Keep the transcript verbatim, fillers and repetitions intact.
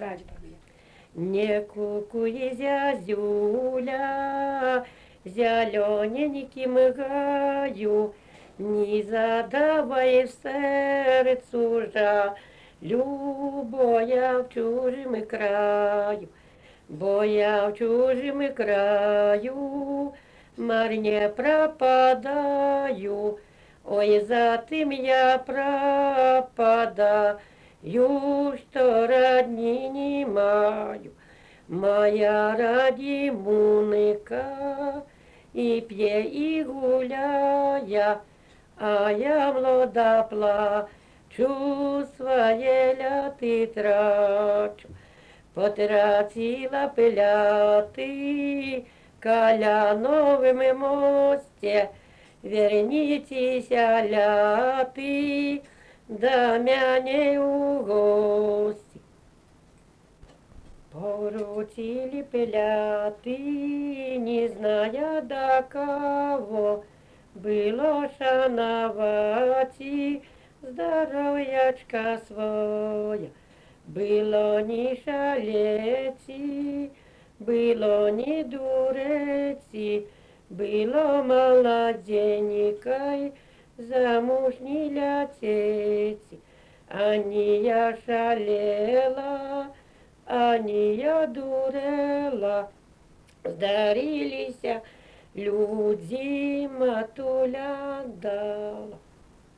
прадедові. Не кукує зязюля, зелененьким гаю, не задавай в серцю жалю, бо я в чужим краю, бо я в чужим краю, марне пропадаю, ой, за тим я пропадаю, что родни не маю. Моя радімуника і п'є, і гуляє, а я молода плачу, своє ляти трачу. Потрацила пиляти, каля новим мосте, вернітеся ляти, до мене у гості. Поручили пиляти, не зная до кого, было шановати здоров'ячка своя. Было не шалеці, было не дуреці, было молоденькой, замужней лятеці. А не я шалела, а не я дурела, здарилися люди, матуля дала.